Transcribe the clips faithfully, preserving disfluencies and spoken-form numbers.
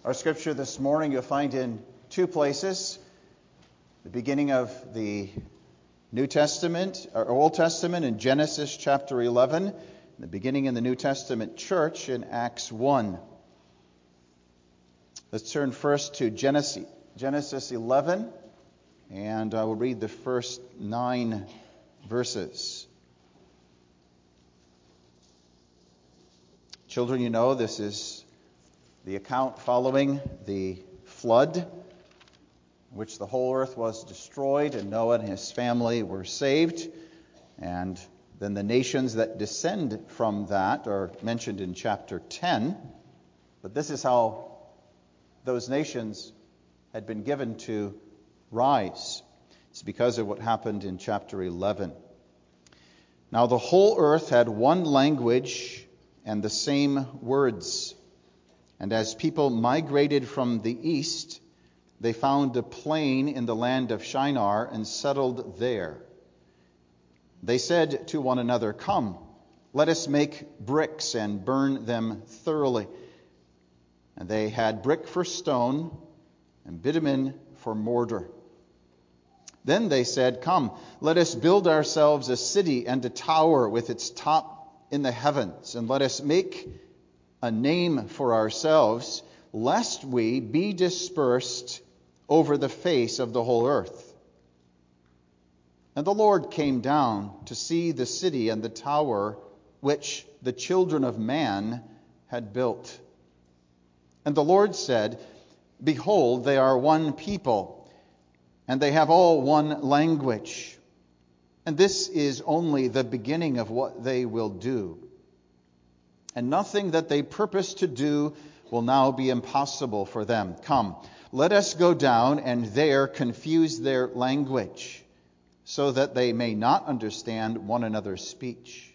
Our scripture this morning you'll find in two places. The beginning of the New Testament, or Old Testament in Genesis chapter eleven, and the beginning in the New Testament church in Acts one. Let's turn first to Genesis, Genesis eleven, and I will read the first nine verses. Children, you know this is the account following the flood, in which the whole earth was destroyed and Noah and his family were saved. And then the nations that descend from that are mentioned in chapter ten. But this is how those nations had been given to rise. It's because of what happened in chapter eleven. Now the whole earth had one language and the same words. And as people migrated from the east, they found a plain in the land of Shinar and settled there. They said to one another, "Come, let us make bricks and burn them thoroughly." And they had brick for stone and bitumen for mortar. Then they said, "Come, let us build ourselves a city and a tower with its top in the heavens, and let us make a name for ourselves, lest we be dispersed over the face of the whole earth." And the Lord came down to see the city and the tower which the children of man had built. And the Lord said, "Behold, they are one people, and they have all one language. And this is only the beginning of what they will do. And nothing that they purpose to do will now be impossible for them. Come, let us go down and there confuse their language, so that they may not understand one another's speech."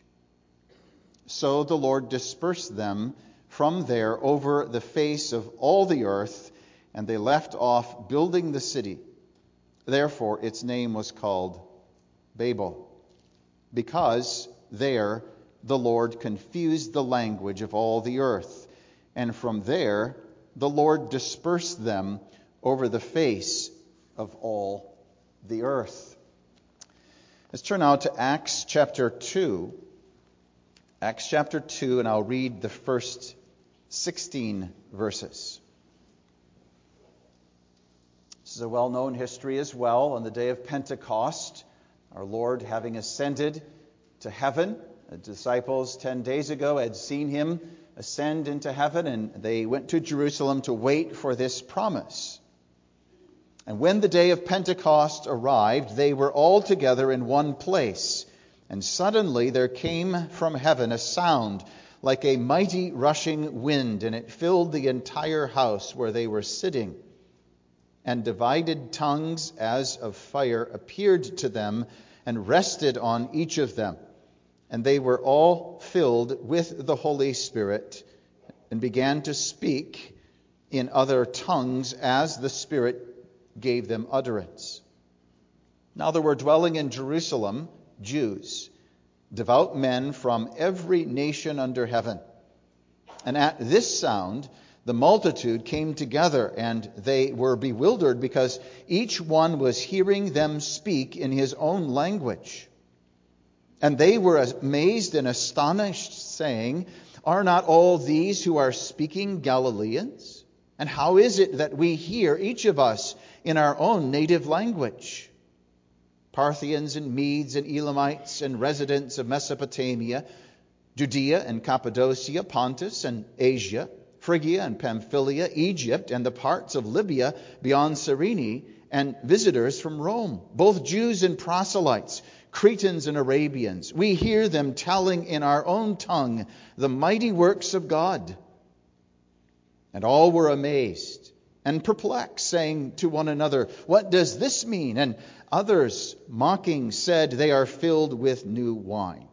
So the Lord dispersed them from there over the face of all the earth, and they left off building the city. Therefore its name was called Babel, because there the Lord confused the language of all the earth, and from there the Lord dispersed them over the face of all the earth. Let's turn now to Acts chapter two. Acts chapter two, and I'll read the first sixteen verses. This is a well-known history as well. On the day of Pentecost, our Lord having ascended to heaven, the disciples ten days ago had seen him ascend into heaven, and they went to Jerusalem to wait for this promise. And when the day of Pentecost arrived, they were all together in one place. And suddenly there came from heaven a sound like a mighty rushing wind, and it filled the entire house where they were sitting. And divided tongues as of fire appeared to them and rested on each of them. And they were all filled with the Holy Spirit and began to speak in other tongues as the Spirit gave them utterance. Now there were dwelling in Jerusalem Jews, devout men from every nation under heaven. And at this sound the multitude came together, and they were bewildered because each one was hearing them speak in his own language. And they were amazed and astonished, saying, "Are not all these who are speaking Galileans? And how is it that we hear, each of us, in our own native language? Parthians and Medes and Elamites and residents of Mesopotamia, Judea and Cappadocia, Pontus and Asia, Phrygia and Pamphylia, Egypt and the parts of Libya beyond Cyrene, and visitors from Rome, both Jews and proselytes, Cretans and Arabians. We hear them telling in our own tongue the mighty works of God." And all were amazed and perplexed, saying to one another, "What does this mean?" And others, mocking, said, "They are filled with new wine."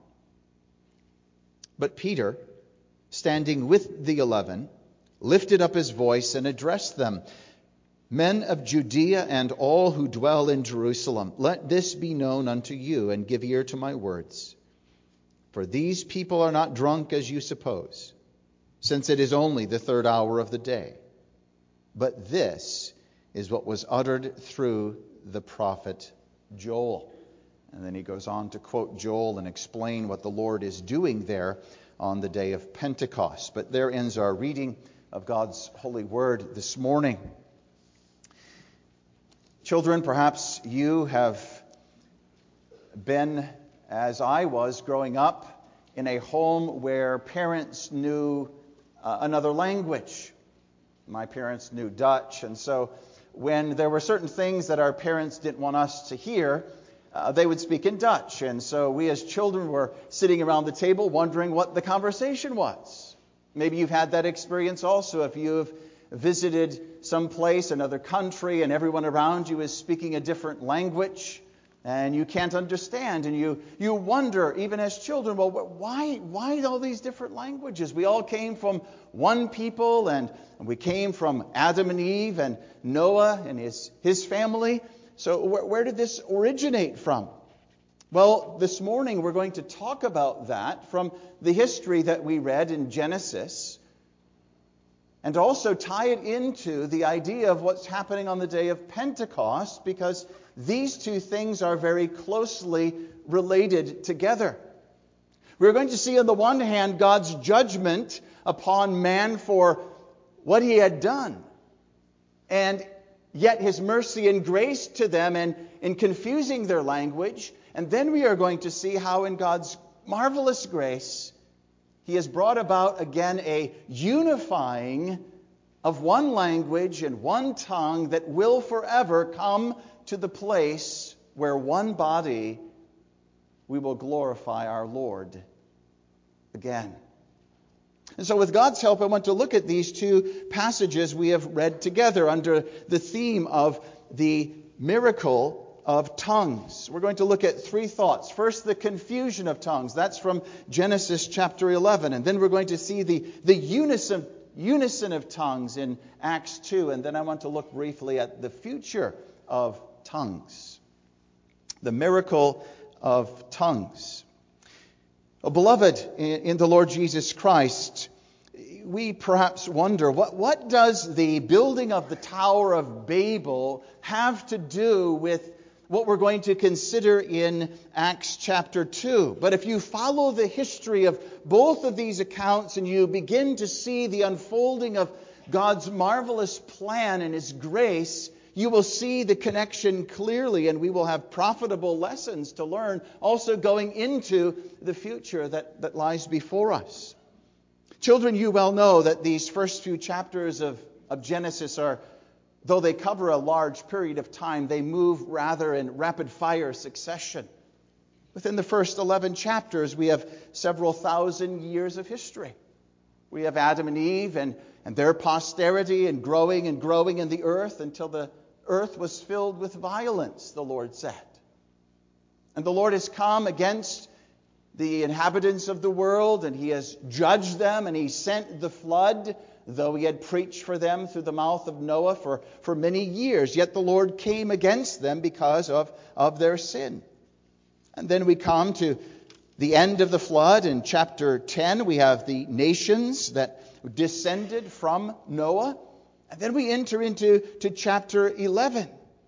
But Peter, standing with the eleven, lifted up his voice and addressed them, "Men of Judea and all who dwell in Jerusalem, let this be known unto you, and give ear to my words. For these people are not drunk as you suppose, since it is only the third hour of the day. but this is what was uttered through the prophet Joel. And then he goes on to quote Joel and explain what the Lord is doing there on the day of Pentecost. But there ends our reading of God's holy word this morning. Children, perhaps you have been, as I was growing up, in a home where parents knew uh, another language. My parents knew Dutch, and so when there were certain things that our parents didn't want us to hear, uh, they would speak in Dutch. And so we as children were sitting around the table wondering what the conversation was. Maybe you've had that experience also if you've visited some place, another country, and everyone around you is speaking a different language, and you can't understand, and you you wonder, even as children, well, why why all these different languages? We all came from one people, and we came from Adam and Eve and Noah and his his family. So where, where did this originate from? Well, this morning we're going to talk about that from the history that we read in Genesis, and also tie it into the idea of what's happening on the day of Pentecost, because these two things are very closely related together. We're going to see on the one hand God's judgment upon man for what he had done, and yet his mercy and grace to them and in confusing their language. And then we are going to see how in God's marvelous grace he has brought about again a unifying of one language and one tongue that will forever come to the place where one body we will glorify our Lord again. And so with God's help, I want to look at these two passages we have read together under the theme of the miracle of tongues. We're going to look at three thoughts. First, the confusion of tongues. That's from Genesis chapter eleven. And then we're going to see the, the unison, unison of tongues in Acts two. And then I want to look briefly at the future of tongues. The miracle of tongues. Oh, beloved in the Lord Jesus Christ, we perhaps wonder, what, what does the building of the Tower of Babel have to do with what we're going to consider in Acts chapter two? But if you follow the history of both of these accounts and you begin to see the unfolding of God's marvelous plan and His grace, you will see the connection clearly, and we will have profitable lessons to learn also going into the future that, that lies before us. Children, you well know that these first few chapters of, of Genesis are, though they cover a large period of time, they move rather in rapid-fire succession. Within the first eleven chapters, we have several thousand years of history. We have Adam and Eve and, and their posterity and growing and growing in the earth until the earth was filled with violence, the Lord said. And the Lord has come against the inhabitants of the world, and He has judged them, and He sent the flood, though He had preached for them through the mouth of Noah for, for many years. Yet the Lord came against them because of, of their sin. And then we come to the end of the flood. In chapter ten, we have the nations that descended from Noah. And then we enter into to chapter eleven.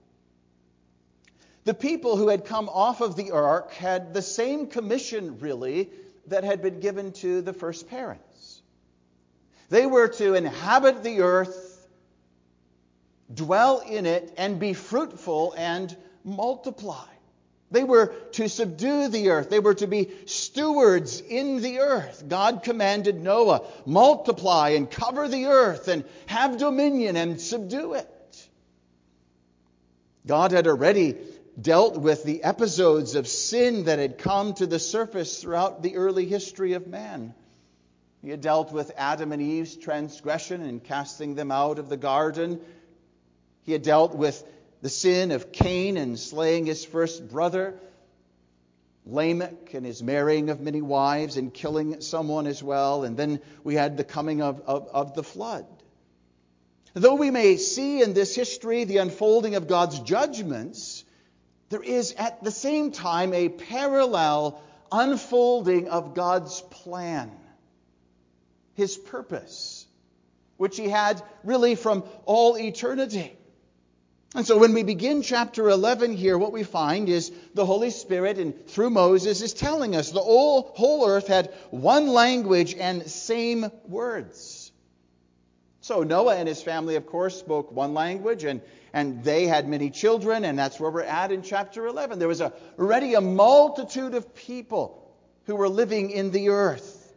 The people who had come off of the ark had the same commission, really, that had been given to the first parents. They were to inhabit the earth, dwell in it, and be fruitful and multiply. They were to subdue the earth. They were to be stewards in the earth. God commanded Noah, multiply and cover the earth and have dominion and subdue it. God had already dealt with the episodes of sin that had come to the surface throughout the early history of man. He had dealt with Adam and Eve's transgression and casting them out of the garden. He had dealt with the sin of Cain and slaying his first brother, Lamech and his marrying of many wives and killing someone as well. And then we had the coming of, of, of the flood. Though we may see in this history the unfolding of God's judgments, there is at the same time a parallel unfolding of God's plan, His purpose, which he had really from all eternity. And so when we begin chapter eleven here, what we find is the Holy Spirit, and through Moses, is telling us the whole, whole earth had one language and same words. So Noah and his family, of course, spoke one language, and, and they had many children, and that's where we're at in chapter eleven. There was a, already a multitude of people who were living in the earth.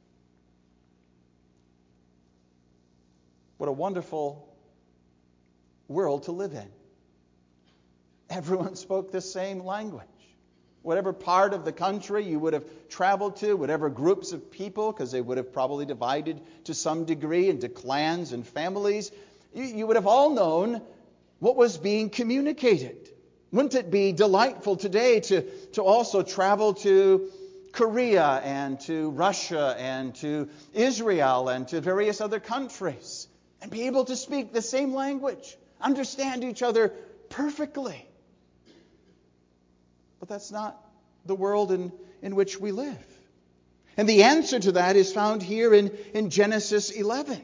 What a wonderful world to live in. Everyone spoke the same language. Whatever part of the country you would have traveled to, whatever groups of people, because they would have probably divided to some degree into clans and families, you, you would have all known what was being communicated. Wouldn't it be delightful today to, to also travel to Korea and to Russia and to Israel and to various other countries and be able to speak the same language? Understand each other perfectly. But that's not the world in, in which we live. And the answer to that is found here in, in Genesis eleven.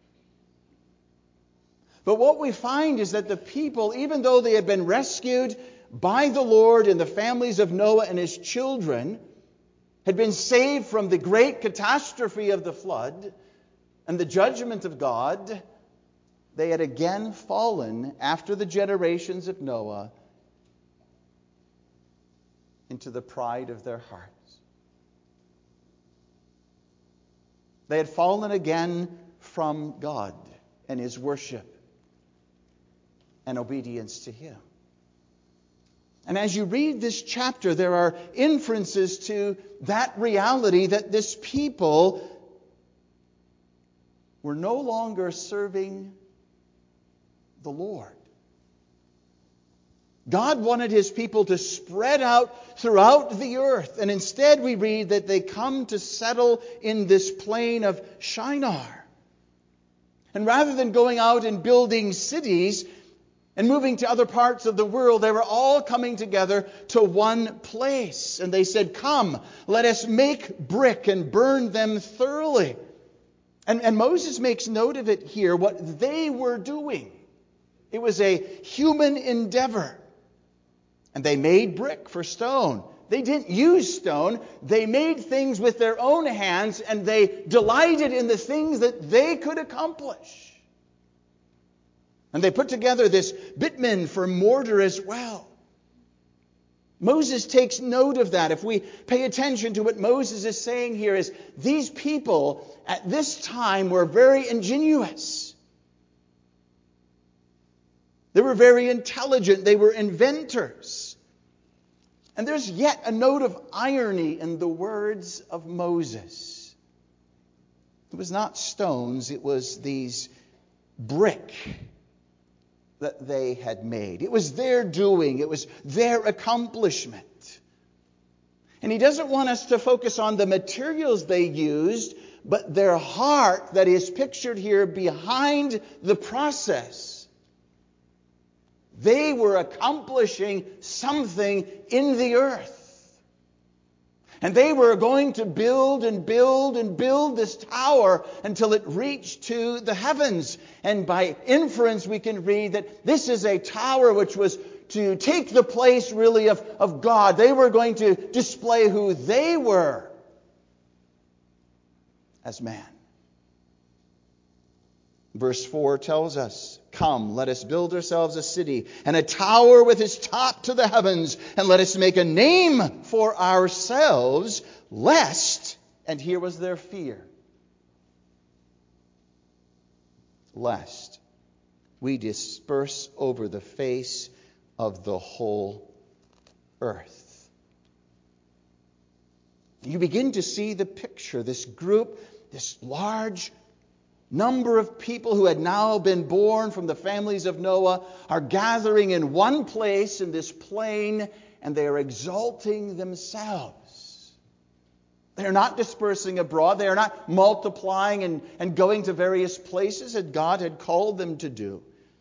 But what we find is that the people, even though they had been rescued by the Lord and the families of Noah and his children, had been saved from the great catastrophe of the flood and the judgment of God, they had again fallen after the generations of Noah into the pride of their hearts. They had fallen again from God and His worship and obedience to Him. And as you read this chapter, there are inferences to that reality that this people were no longer serving the Lord. God wanted His people to spread out throughout the earth. And instead we read that they come to settle in this plain of Shinar. And rather than going out and building cities and moving to other parts of the world, they were all coming together to one place. And they said, "Come, let us make brick and burn them thoroughly." And, and Moses makes note of it here, what they were doing. It was a human endeavor. And they made brick for stone. They didn't use stone. They made things with their own hands, and they delighted in the things that they could accomplish. And they put together this bitumen for mortar as well. Moses takes note of that. If we pay attention to what Moses is saying here, is these people at this time were very ingenious. They were very intelligent. They were inventors. And there's yet a note of irony in the words of Moses. It was not stones, it was these brick that they had made. It was their doing, it was their accomplishment. And he doesn't want us to focus on the materials they used, but their heart that is pictured here behind the process. They were accomplishing something in the earth. And they were going to build and build and build this tower until it reached to the heavens. And by inference, we can read that this is a tower which was to take the place really of, of God. They were going to display who they were as man. Verse four tells us, "Come, let us build ourselves a city and a tower with its top to the heavens, and let us make a name for ourselves, lest," and here was their fear, "lest we disperse over the face of the whole earth." You begin to see the picture. This group, this large number of people who had now been born from the families of Noah are gathering in one place in this plain, and they are exalting themselves. They are not dispersing abroad. They are not multiplying and, and going to various places that God had called them to do.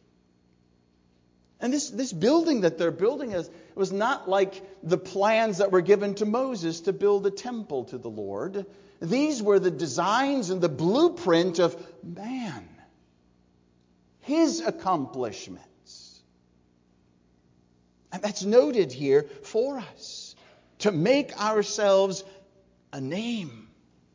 And this, this building that they're building is, was not like the plans that were given to Moses to build a temple to the Lord. These were the designs and the blueprint of man. His accomplishments. And that's noted here for us, to make ourselves a name.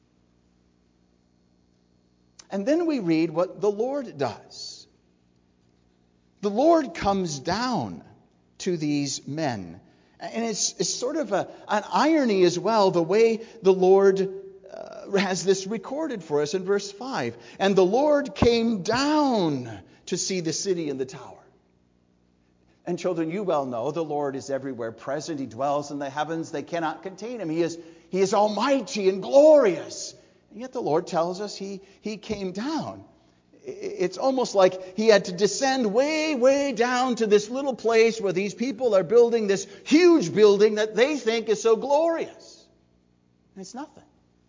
And then we read what the Lord does. The Lord comes down to these men. And it's, it's sort of a, an irony as well, the way the Lord uh, has this recorded for us in verse five. And the Lord came down to see the city and the tower. And children, you well know the Lord is everywhere present. He dwells in the heavens. They cannot contain him. He is, he is almighty and glorious. And yet the Lord tells us he, he came down. It's almost like he had to descend way, way down to this little place where these people are building this huge building that they think is so glorious. And it's nothing.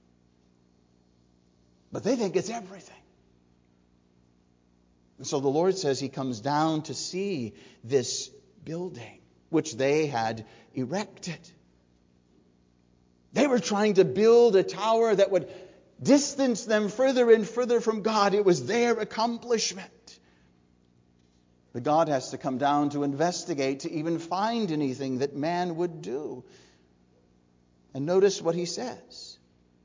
But they think it's everything. And so the Lord says he comes down to see this building which they had erected. They were trying to build a tower that would distance them further and further from God. It was their accomplishment. But God has to come down to investigate, to even find anything that man would do. And notice what he says.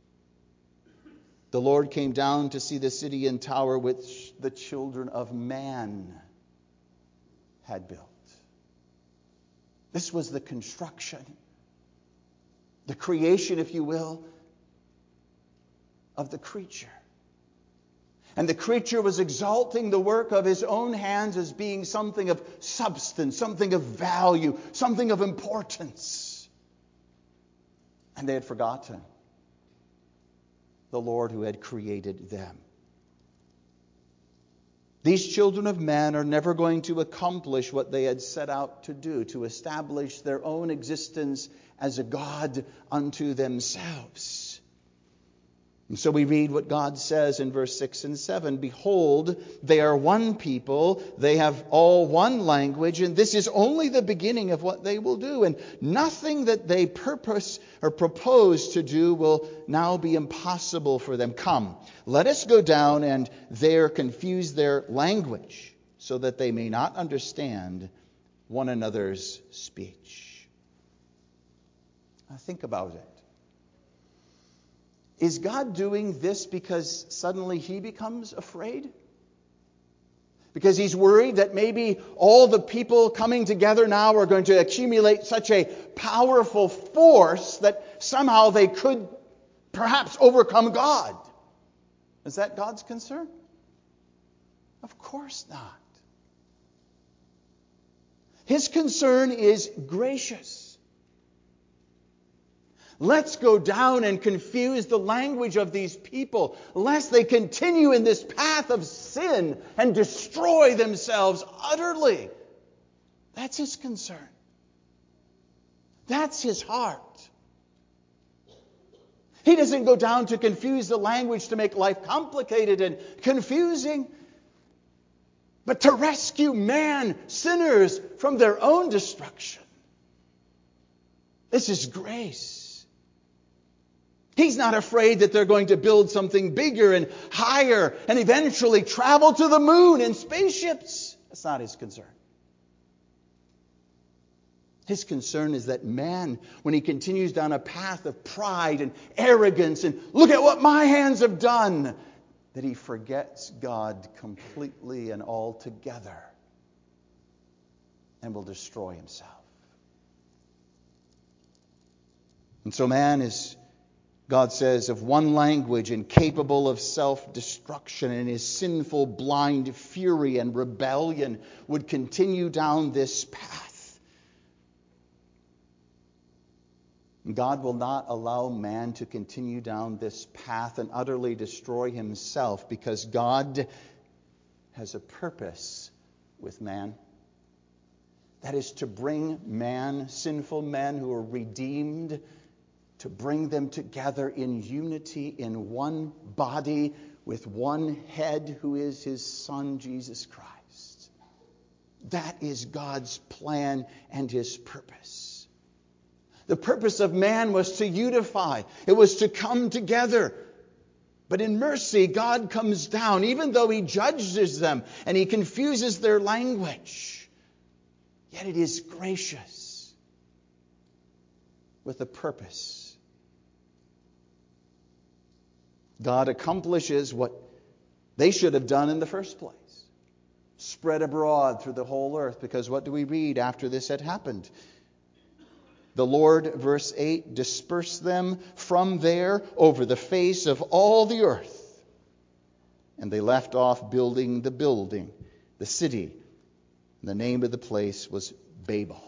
The Lord came down to see the city and tower which the children of man had built. This was the construction, the creation, if you will, of the creature. And the creature was exalting the work of his own hands as being something of substance, something of value, something of importance. And they had forgotten the Lord who had created them. These children of man are never going to accomplish what they had set out to do, to establish their own existence as a God unto themselves. And so we read what God says in verse six and seven. Behold, they are one people, they have all one language, and this is only the beginning of what they will do. And nothing that they purpose or propose to do will now be impossible for them. Come, let us go down and there confuse their language, so that they may not understand one another's speech. Now think about it. Is God doing this because suddenly he becomes afraid? Because he's worried that maybe all the people coming together now are going to accumulate such a powerful force that somehow they could perhaps overcome God? Is that God's concern? Of course not. His concern is gracious. Let's go down and confuse the language of these people, lest they continue in this path of sin and destroy themselves utterly. That's his concern. That's his heart. He doesn't go down to confuse the language to make life complicated and confusing, but to rescue man, sinners, from their own destruction. This is grace. He's not afraid that they're going to build something bigger and higher and eventually travel to the moon in spaceships. That's not his concern. His concern is that man, when he continues down a path of pride and arrogance and look at what my hands have done, that he forgets God completely and altogether and will destroy himself. And so man is, God says, of one language and capable of self-destruction, and his sinful, blind fury and rebellion would continue down this path. God will not allow man to continue down this path and utterly destroy himself, because God has a purpose with man. That is to bring man, sinful men who are redeemed, to bring them together in unity in one body with one head, who is his Son, Jesus Christ. That is God's plan and his purpose. The purpose of man was to unify. It was to come together. But in mercy, God comes down, even though He judges them and He confuses their language. Yet it is gracious with a purpose. God accomplishes what they should have done in the first place. Spread abroad through the whole earth. Because what do we read after this had happened? The Lord, verse eight, dispersed them from there over the face of all the earth. And they left off building the building, the city. The name of the place was Babel.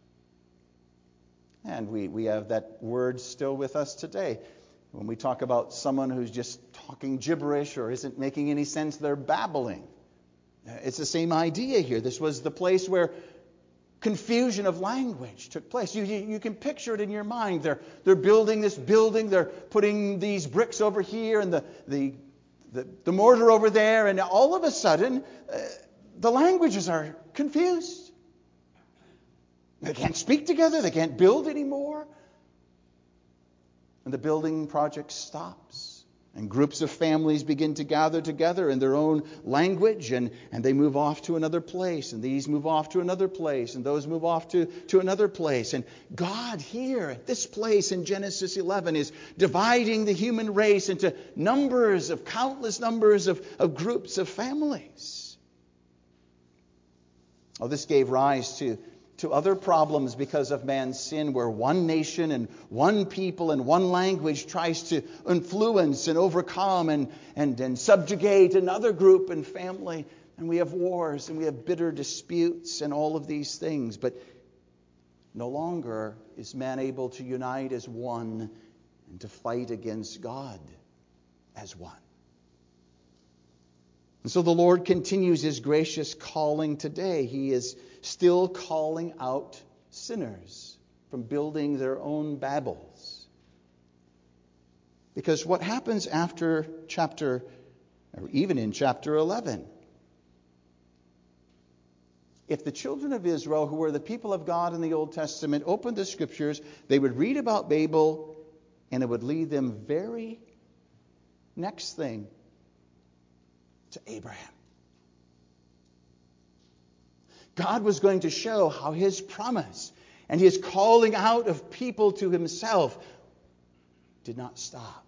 And we, we have that word still with us today. When we talk about someone who's just talking gibberish or isn't making any sense, they're babbling. It's the same idea here. This was the place where confusion of language took place. You, you, you can picture it in your mind. They're, they're building this building. They're putting these bricks over here and the, the, the, the mortar over there. And all of a sudden, uh, the languages are confused. They can't speak together. They can't build anymore. And the building project stops. And groups of families begin to gather together in their own language, and, and they move off to another place, and these move off to another place, and those move off to, to another place. And God here at this place in Genesis eleven is dividing the human race into numbers of, countless numbers of, of groups of families. Oh, this gave rise to to other problems because of man's sin, where one nation and one people and one language tries to influence and overcome and, and, and subjugate another group and family. And we have wars and we have bitter disputes and all of these things. But no longer is man able to unite as one and to fight against God as one. And so the Lord continues His gracious calling today. He is still calling out sinners from building their own Babels. Because what happens after chapter, or even in chapter eleven, if the children of Israel, who were the people of God in the Old Testament, opened the Scriptures, they would read about Babel, and it would lead them very next thing to Abraham. God was going to show how His promise and His calling out of people to Himself did not stop.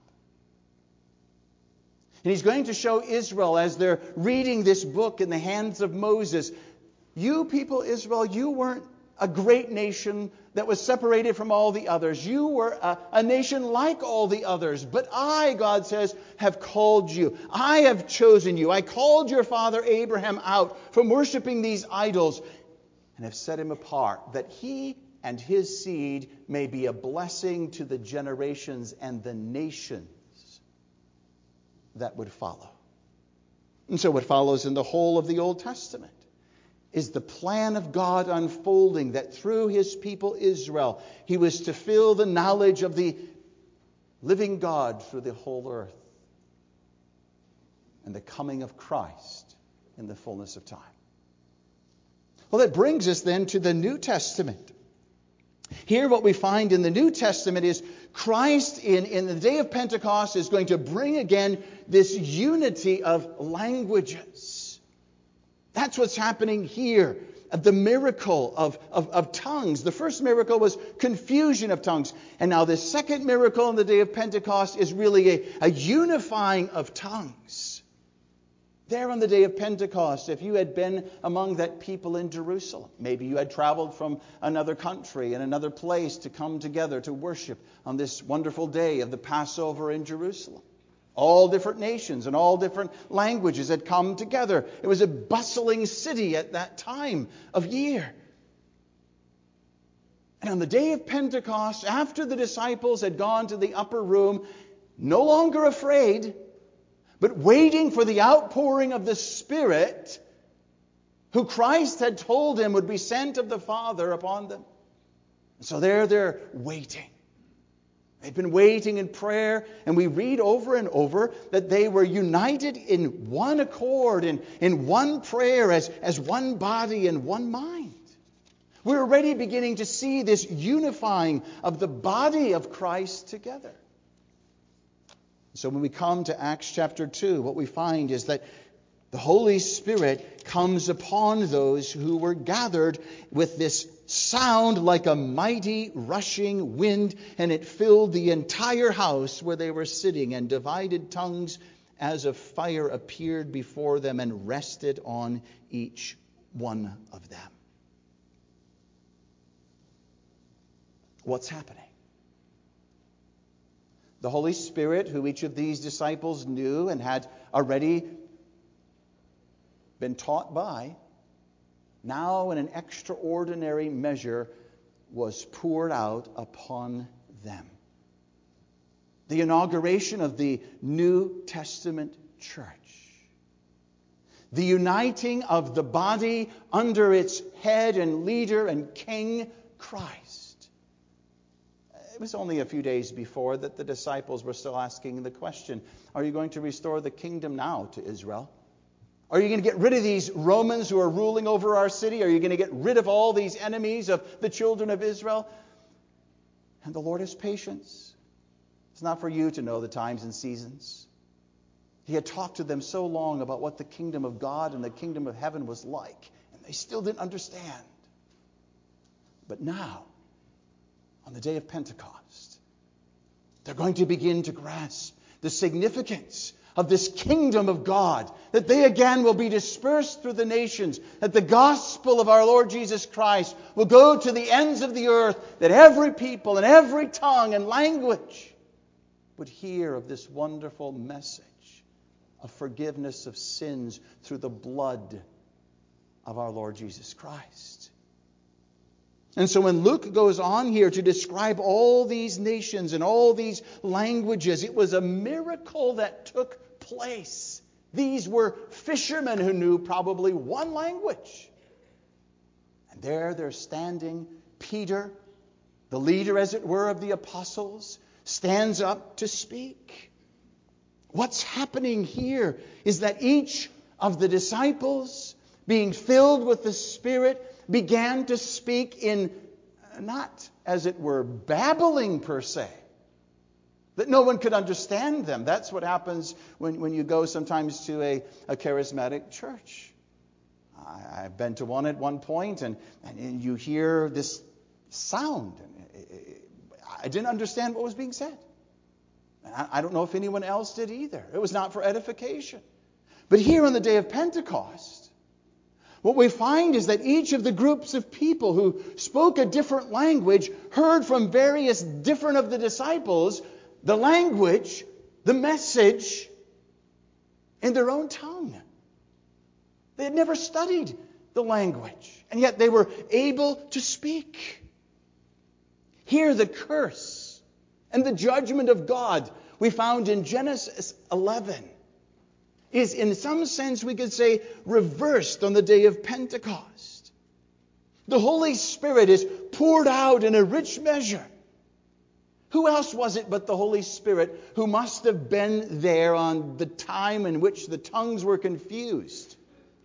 And He's going to show Israel, as they're reading this book in the hands of Moses, you people, Israel, you weren't a great nation that was separated from all the others. You were a, a nation like all the others. But I, God says, have called you. I have chosen you. I called your father Abraham out from worshiping these idols and have set him apart, that he and his seed may be a blessing to the generations and the nations that would follow. And so what follows in the whole of the Old Testament is the plan of God unfolding, that through His people Israel, He was to fill the knowledge of the living God through the whole earth, and the coming of Christ in the fullness of time. Well, that brings us then to the New Testament. Here what we find in the New Testament is Christ in, in the day of Pentecost is going to bring again this unity of languages. That's what's happening here. The miracle of, of, of tongues. The first miracle was confusion of tongues. And now the second miracle on the day of Pentecost is really a, a unifying of tongues. There on the day of Pentecost, if you had been among that people in Jerusalem, maybe you had traveled from another country and another place to come together to worship on this wonderful day of the Passover in Jerusalem. All different nations and all different languages had come together. It was a bustling city at that time of year. And on the day of Pentecost, after the disciples had gone to the upper room, no longer afraid, but waiting for the outpouring of the Spirit, who Christ had told him would be sent of the Father upon them. So there they're waiting. They've been waiting in prayer, and we read over and over that they were united in one accord, in, in one prayer, as, as one body and one mind. We're already beginning to see this unifying of the body of Christ together. So when we come to Acts chapter two, what we find is that the Holy Spirit comes upon those who were gathered with this sound like a mighty rushing wind, and it filled the entire house where they were sitting, and divided tongues as of fire appeared before them and rested on each one of them. What's happening? The Holy Spirit, who each of these disciples knew and had already been taught by, now in an extraordinary measure was poured out upon them. The inauguration of the New Testament church. The uniting of the body under its head and leader and king, Christ. It was only a few days before that the disciples were still asking the question, are you going to restore the kingdom now to Israel? Are you going to get rid of these Romans who are ruling over our city? Are you going to get rid of all these enemies of the children of Israel? And the Lord has patience. It's not for you to know the times and seasons. He had talked to them so long about what the kingdom of God and the kingdom of heaven was like, and they still didn't understand. But now, on the day of Pentecost, they're going to begin to grasp the significance of this kingdom of God, that they again will be dispersed through the nations, that the gospel of our Lord Jesus Christ will go to the ends of the earth, that every people and every tongue and language would hear of this wonderful message of forgiveness of sins through the blood of our Lord Jesus Christ. And so when Luke goes on here to describe all these nations and all these languages, it was a miracle that took place. These were fishermen who knew probably one language. And there they're standing. Peter, the leader, as it were, of the apostles, stands up to speak. What's happening here is that each of the disciples, being filled with the Spirit, began to speak in, not as it were, babbling per se, that no one could understand them. That's what happens when, when you go sometimes to a, a charismatic church. I, I've been to one at one point, and, and you hear this sound. I didn't understand what was being said. I, I don't know if anyone else did either. It was not for edification. But here on the day of Pentecost, what we find is that each of the groups of people who spoke a different language heard from various different of the disciples the language, the message, in their own tongue. They had never studied the language, and yet they were able to speak. Here the curse and the judgment of God we found in Genesis eleven is, in some sense, we could say, reversed on the day of Pentecost. The Holy Spirit is poured out in a rich measure. Who else was it but the Holy Spirit who must have been there on the time in which the tongues were confused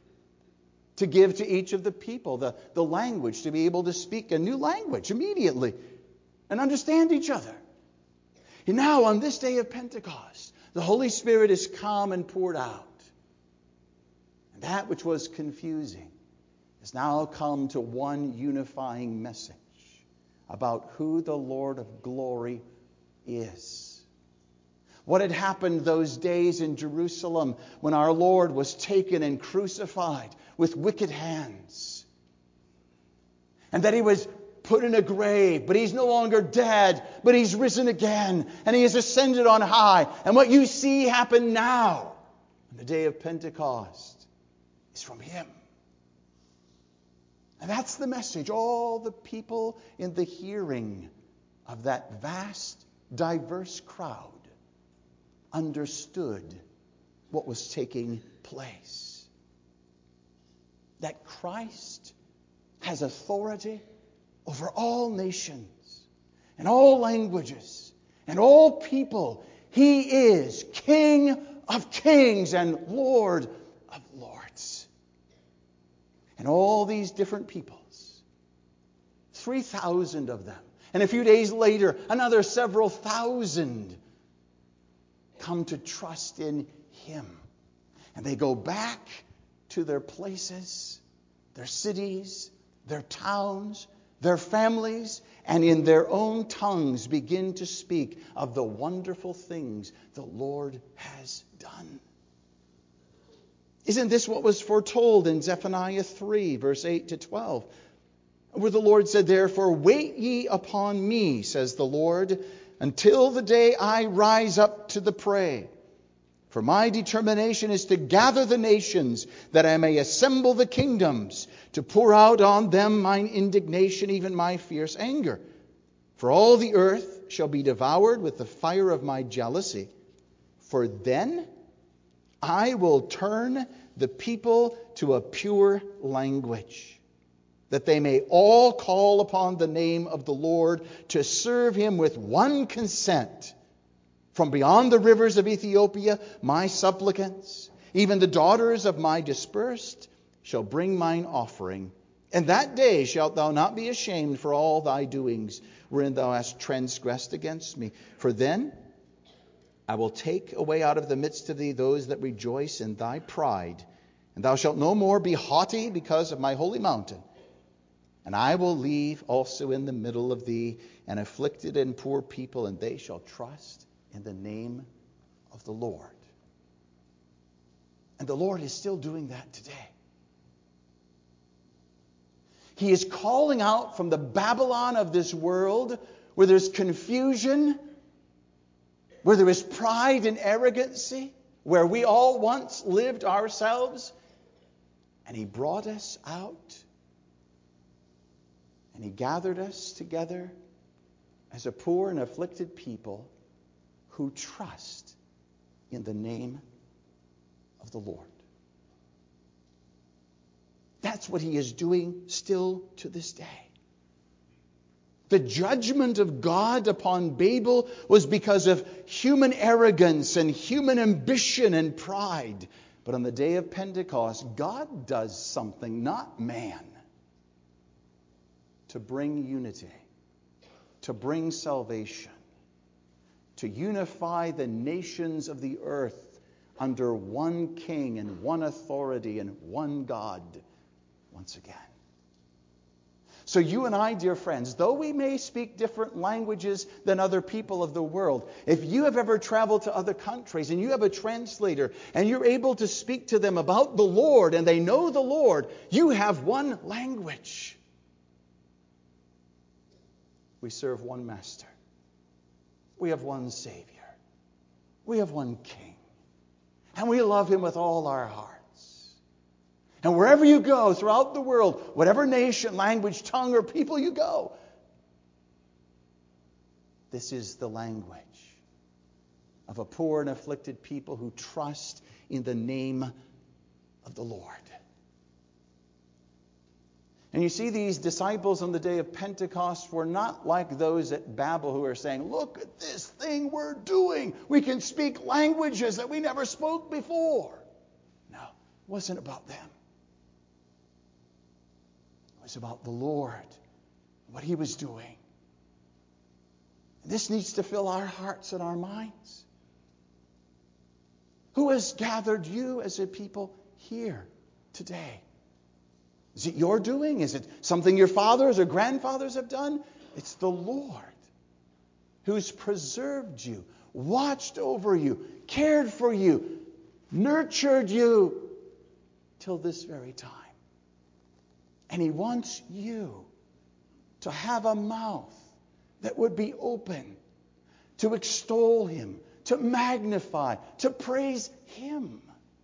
to give to each of the people the, the language, to be able to speak a new language immediately and understand each other? And now, on this day of Pentecost, the Holy Spirit is come and poured out. And that which was confusing has now come to one unifying message about who the Lord of glory is. What had happened those days in Jerusalem when our Lord was taken and crucified with wicked hands. And that he was put in a grave, but he's no longer dead, but he's risen again, and he has ascended on high. And what you see happen now, on the day of Pentecost, is from him. And that's the message. All the people in the hearing of that vast, diverse crowd understood what was taking place. That Christ has authority over all nations and all languages and all people. He is King of kings and Lord of lords. And all these different peoples, three thousand of them, and a few days later, another several thousand, come to trust in Him. And they go back to their places, their cities, their towns, their families, and in their own tongues begin to speak of the wonderful things the Lord has done. Isn't this what was foretold in Zephaniah three, verse eight to twelve? Where the Lord said, "Therefore wait ye upon me, says the Lord, until the day I rise up to the prey. For my determination is to gather the nations, that I may assemble the kingdoms, to pour out on them mine indignation, even my fierce anger. For all the earth shall be devoured with the fire of my jealousy. For then I will turn the people to a pure language, that they may all call upon the name of the Lord, to serve Him with one consent. From beyond the rivers of Ethiopia, my supplicants, even the daughters of my dispersed, shall bring mine offering. And that day shalt thou not be ashamed for all thy doings, wherein thou hast transgressed against me. For then I will take away out of the midst of thee those that rejoice in thy pride, and thou shalt no more be haughty because of my holy mountain. And I will leave also in the middle of thee an afflicted and poor people, and they shall trust in the name of the Lord." And the Lord is still doing that today. He is calling out from the Babylon of this world, where there's confusion, where there is pride and arrogancy, where we all once lived ourselves. And He brought us out, and He gathered us together as a poor and afflicted people who trust in the name of the Lord. That's what He is doing still to this day. The judgment of God upon Babel was because of human arrogance and human ambition and pride. But on the day of Pentecost, God does something, not man, to bring unity, to bring salvation, to unify the nations of the earth under one king and one authority and one God once again. So you and I, dear friends, though we may speak different languages than other people of the world, if you have ever traveled to other countries and you have a translator and you're able to speak to them about the Lord and they know the Lord, you have one language. We serve one master. We have one Savior. We have one King. And we love Him with all our hearts. And wherever you go throughout the world, whatever nation, language, tongue, or people you go, this is the language of a poor and afflicted people who trust in the name of the Lord. And you see, these disciples on the day of Pentecost were not like those at Babel who are saying, "Look at this thing we're doing. We can speak languages that we never spoke before." No, it wasn't about them. It was about the Lord, what He was doing. This needs to fill our hearts and our minds. Who has gathered you as a people here today? Is it your doing? Is it something your fathers or grandfathers have done? It's the Lord who's preserved you, watched over you, cared for you, nurtured you till this very time. And He wants you to have a mouth that would be open to extol Him, to magnify, to praise Him.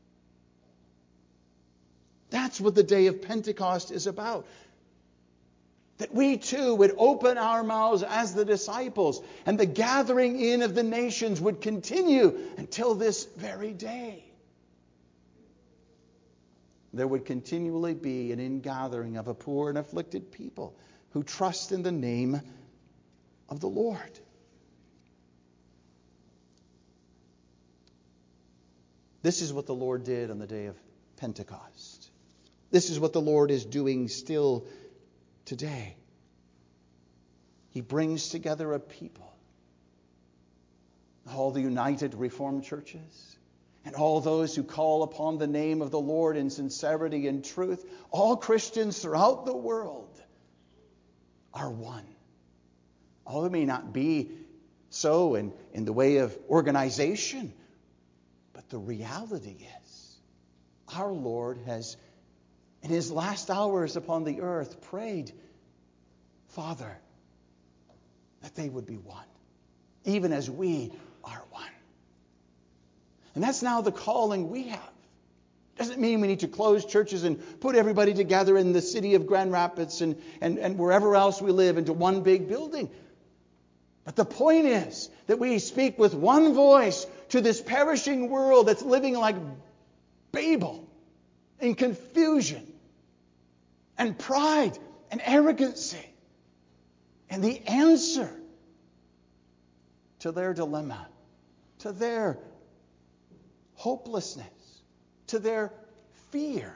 That's what the day of Pentecost is about. That we too would open our mouths as the disciples, and the gathering in of the nations would continue until this very day. There would continually be an ingathering of a poor and afflicted people who trust in the name of the Lord. This is what the Lord did on the day of Pentecost. This is what the Lord is doing still today. He brings together a people all the United Reformed Churches, and all those who call upon the name of the Lord in sincerity and truth, all Christians throughout the world are one. Although it may not be so in, in the way of organization, but the reality is our Lord has, in his last hours upon the earth, prayed, Father, that they would be one, even as we are one. And that's now the calling we have. Doesn't mean we need to close churches and put everybody together in the city of Grand Rapids and, and, and wherever else we live into one big building. But the point is that we speak with one voice to this perishing world that's living like Babel, in confusion and pride and arrogancy. And the answer to their dilemma, to their hopelessness, to their fear,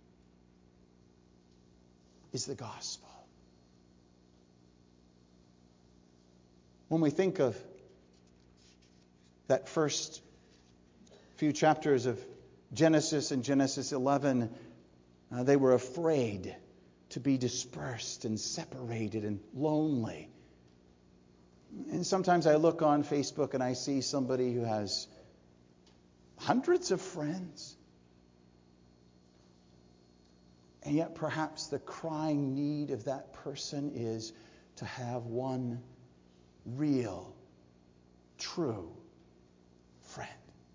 is the gospel. When we think of that first few chapters of Genesis and Genesis eleven, uh, they were afraid to be dispersed and separated and lonely. And sometimes I look on Facebook and I see somebody who has hundreds of friends. And yet perhaps the crying need of that person is to have one real, true friend.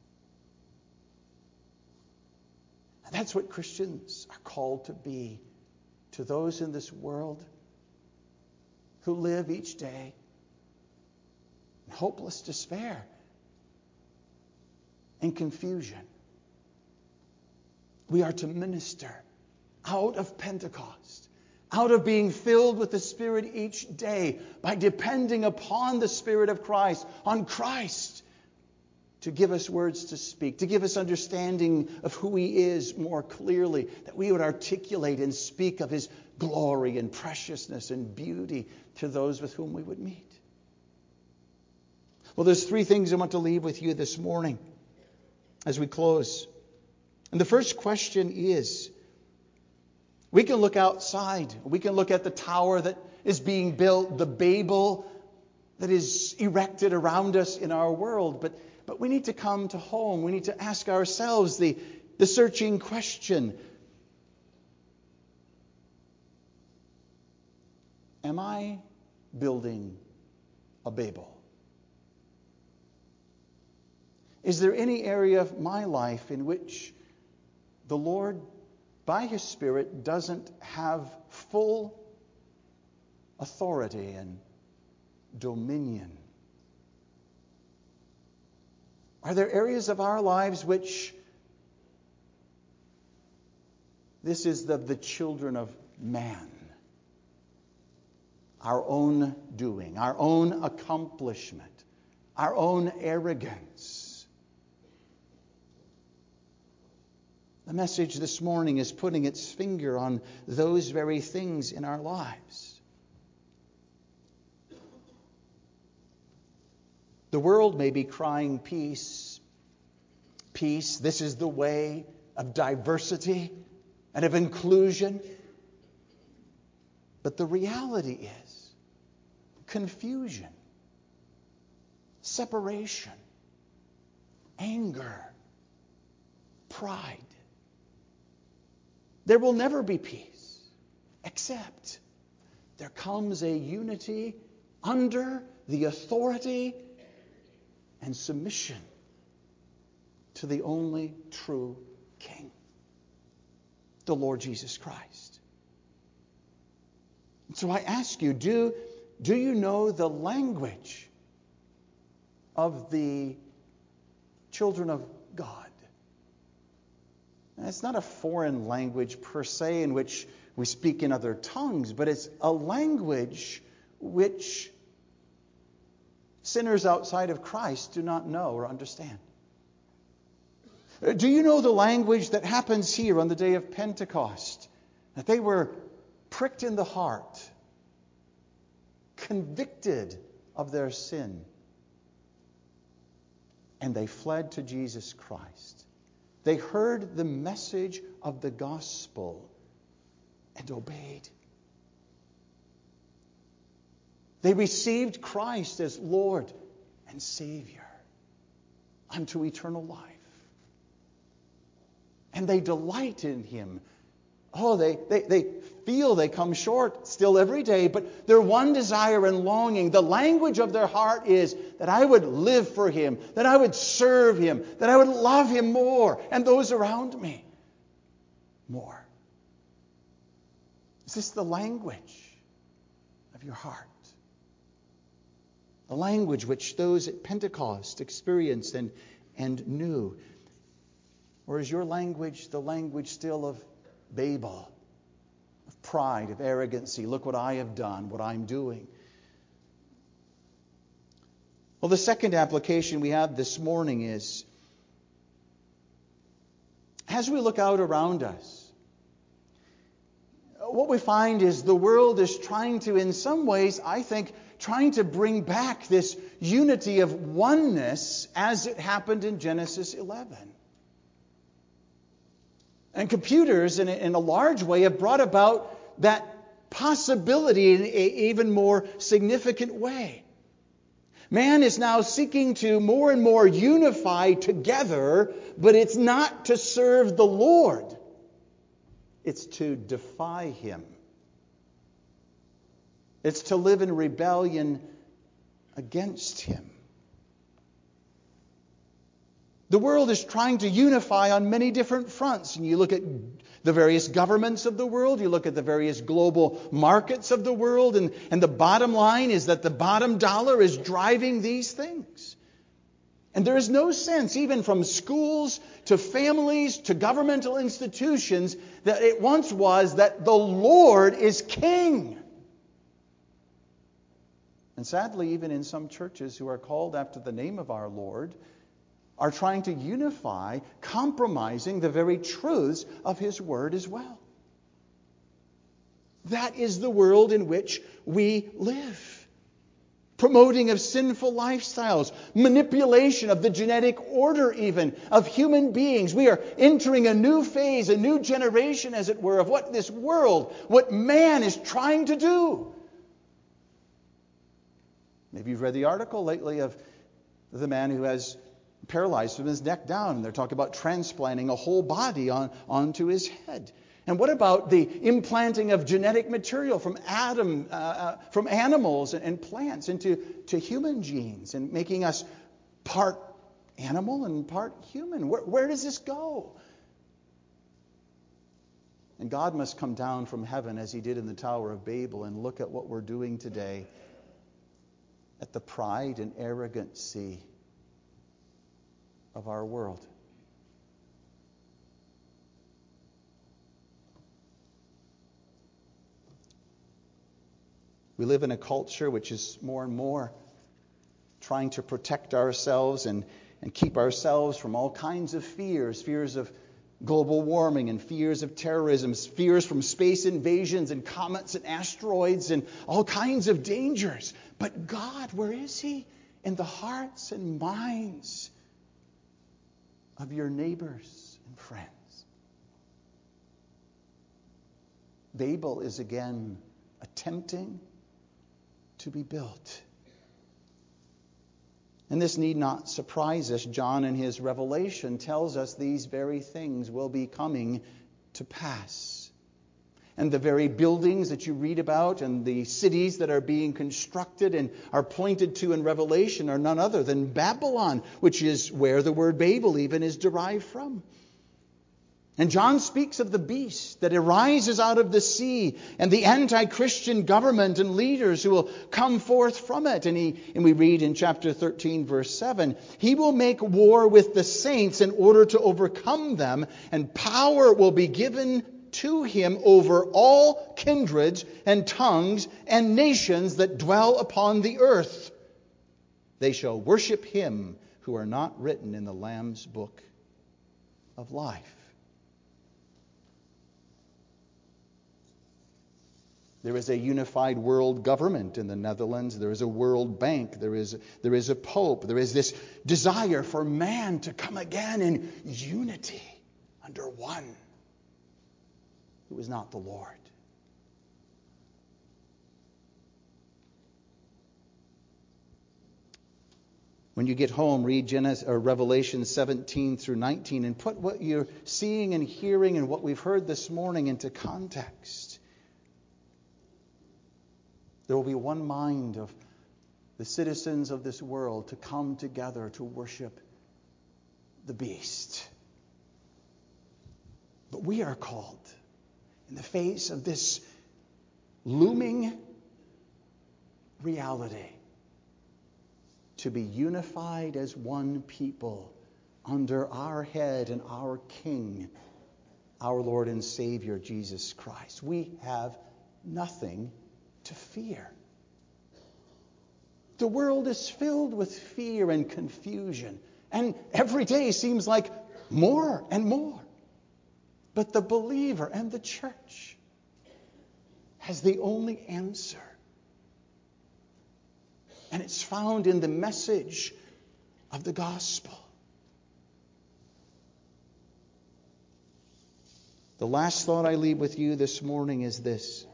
And that's what Christians are called to be to those in this world who live each day in hopeless despair and confusion. We are to minister out of Pentecost, out of being filled with the Spirit each day by depending upon the Spirit of Christ, on Christ, to give us words to speak, to give us understanding of who He is more clearly, that we would articulate and speak of His glory and preciousness and beauty to those with whom we would meet. Well, there's three things I want to leave with you this morning as we close. And the first question is, we can look outside. We can look at the tower that is being built, the Babel that is erected around us in our world. But, but we need to come to home. We need to ask ourselves the, the searching question. Am I building a Babel? Is there any area of my life in which the Lord, by His Spirit, doesn't have full authority and dominion? Are there areas of our lives which this is the, the children of man, our own doing, our own accomplishment, our own arrogance? The message this morning is putting its finger on those very things in our lives. The world may be crying peace, peace. This is the way of diversity and of inclusion. But the reality is confusion, separation, anger, pride. There will never be peace, except there comes a unity under the authority and submission to the only true King, the Lord Jesus Christ. And so I ask you, do, do you know the language of the children of God? And it's not a foreign language per se in which we speak in other tongues, but it's a language which sinners outside of Christ do not know or understand. Do you know the language that happens here on the day of Pentecost? That they were pricked in the heart, convicted of their sin, and they fled to Jesus Christ. They heard the message of the gospel and obeyed. They received Christ as Lord and Savior unto eternal life. And they delight in Him. Oh, they, they, they feel they come short still every day, but their one desire and longing, the language of their heart is that I would live for Him, that I would serve Him, that I would love Him more and those around me more. Is this the language of your heart? The language which those at Pentecost experienced and, and knew? Or is your language the language still of Babel, of pride, of arrogancy? Look what I have done, what I'm doing. Well, the second application we have this morning is, as we look out around us, what we find is the world is trying to, in some ways, I think, trying to bring back this unity of oneness as it happened in Genesis eleven. And computers, in a, in a large way, have brought about that possibility in an even more significant way. Man is now seeking to more and more unify together, but it's not to serve the Lord. It's to defy Him. It's to live in rebellion against Him. The world is trying to unify on many different fronts. And you look at the various governments of the world, you look at the various global markets of the world, and, and the bottom line is that the bottom dollar is driving these things. And there is no sense, even from schools to families to governmental institutions, that it once was that the Lord is King. And sadly, even in some churches who are called after the name of our Lord, are trying to unify, compromising the very truths of His Word as well. That is the world in which we live. Promoting of sinful lifestyles, manipulation of the genetic order even of human beings. We are entering a new phase, a new generation, as it were, of what this world, what man is trying to do. Maybe you've read the article lately of the man who has paralyzed from his neck down, and they're talking about transplanting a whole body on, onto his head. And what about the implanting of genetic material from Adam, uh, uh, from animals and, and plants into to human genes, and making us part animal and part human? Where, where does this go? And God must come down from heaven as He did in the Tower of Babel and look at what we're doing today, at the pride and arrogancy of our world. We live in a culture which is more and more trying to protect ourselves and, and keep ourselves from all kinds of fears, fears of global warming and fears of terrorism, fears from space invasions and comets and asteroids and all kinds of dangers. But God, where is He? In the hearts and minds of your neighbors and friends. Babel is again attempting to be built. And this need not surprise us. John in his Revelation tells us these very things will be coming to pass. And the very buildings that you read about and the cities that are being constructed and are pointed to in Revelation are none other than Babylon, which is where the word Babel even is derived from. And John speaks of the beast that arises out of the sea and the anti-Christian government and leaders who will come forth from it. And, he, and we read in chapter thirteen, verse seven, He will make war with the saints in order to overcome them, and power will be given to Him over all kindreds and tongues and nations that dwell upon the earth. They shall worship Him who are not written in the Lamb's book of life. There is a unified world government in the Netherlands. There is a World Bank. There is, there is a Pope. There is this desire for man to come again in unity under one who is not the Lord. When you get home, read Genesis, or Revelation seventeen through nineteen and put what you're seeing and hearing and what we've heard this morning into context. There will be one mind of the citizens of this world to come together to worship the beast. But we are called, in the face of this looming reality, to be unified as one people under our head and our King, our Lord and Savior, Jesus Christ. We have nothing to fear. The world is filled with fear and confusion, and every day seems like more and more. But the believer and the church has the only answer. And it's found in the message of the gospel. The last thought I leave with you this morning is this.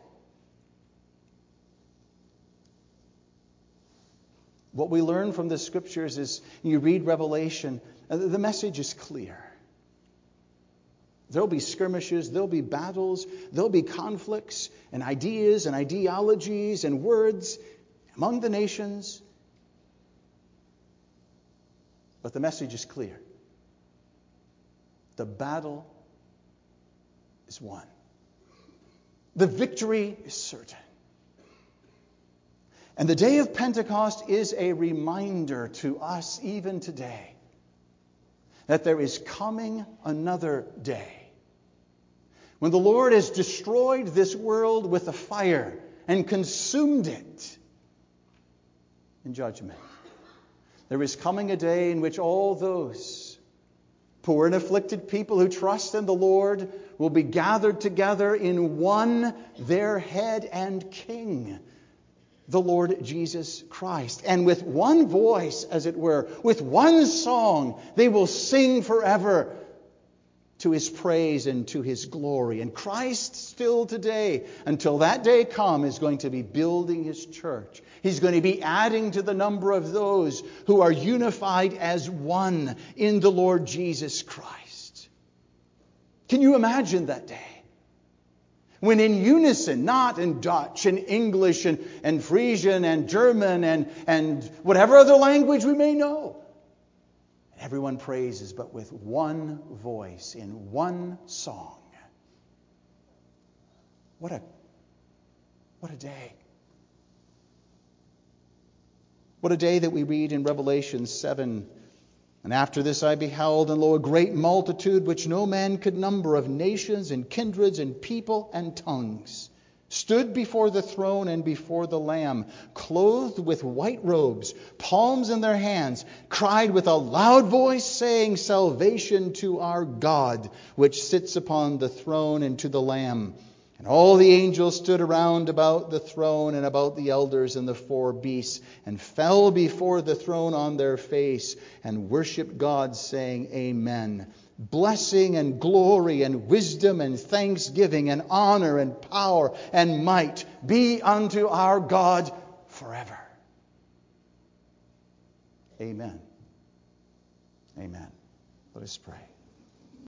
What we learn from the Scriptures is, you read Revelation, the message is clear. There'll be skirmishes, there'll be battles, there'll be conflicts and ideas and ideologies and words among the nations. But the message is clear. The battle is won. The victory is certain. And the day of Pentecost is a reminder to us even today that there is coming another day when the Lord has destroyed this world with a fire and consumed it in judgment. There is coming a day in which all those poor and afflicted people who trust in the Lord will be gathered together in one, their head and King, the Lord Jesus Christ. And with one voice, as it were, with one song, they will sing forever to His praise and to His glory. And Christ still today, until that day come, is going to be building His church. He's going to be adding to the number of those who are unified as one in the Lord Jesus Christ. Can you imagine that day? When in unison, not in Dutch and English and, and Frisian and German and, and whatever other language we may know, everyone praises, but with one voice, in one song. What a, what a day. What a day that we read in Revelation seven. And after this I beheld, and lo, a great multitude which no man could number, of nations and kindreds and people and tongues, stood before the throne and before the Lamb, clothed with white robes, palms in their hands, cried with a loud voice, saying, Salvation to our God, which sits upon the throne, and to the Lamb. And all the angels stood around about the throne and about the elders and the four beasts, and fell before the throne on their face, and worshipped God, saying, Amen. Blessing and glory and wisdom and thanksgiving and honor and power and might be unto our God forever. Amen. Amen. Let us pray.